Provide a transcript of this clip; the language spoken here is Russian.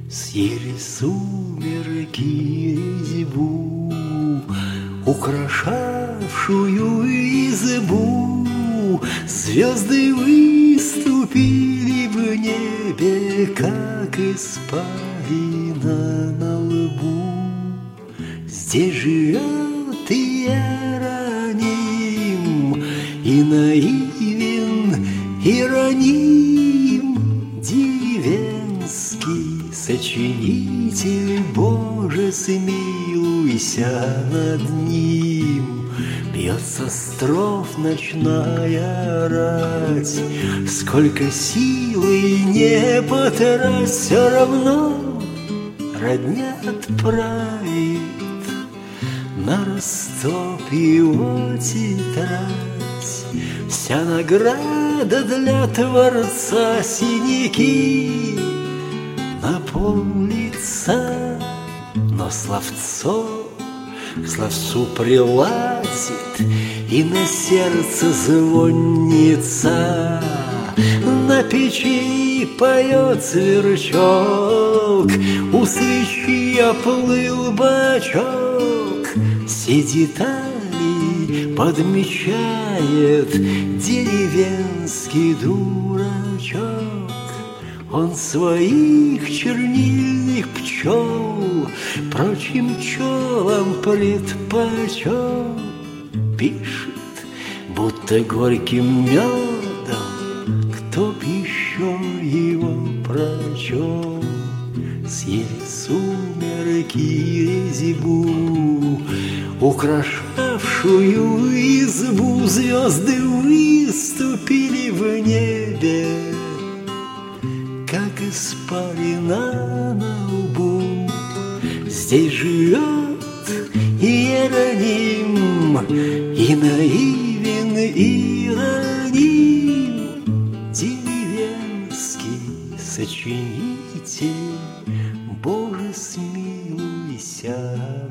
Съели сумерки резьбу, украшавшую избу. Звезды выступили в небе, как испарина на лбу. Здесь живет Иероним, и наивен, и раним, деревенский сочинитель. Боже, смилуйся над ним. Бьется строф ночная рать, сколько силы не потрать, все равно родня отправит на Ростов его тетрадь. Вся награда для Творца, синяки на пол лица, но словцо к словцу приладит, и на сердце звонится. На печи поет сверчок, у свечи оплыл бачок. Все детали подмечает деревенский дурачок. Он своих чернильных пчел прочим пчелам предпочел. Пишет, будто горьким медом, кто б еще его прочел. Съели сумерки резьбу, украшавшую избу. Звезды выступили в небе, как испарина на лбу. Здесь живет Иероним, и наивен, и раним, деревенский сочинитель. Боже, смилуйся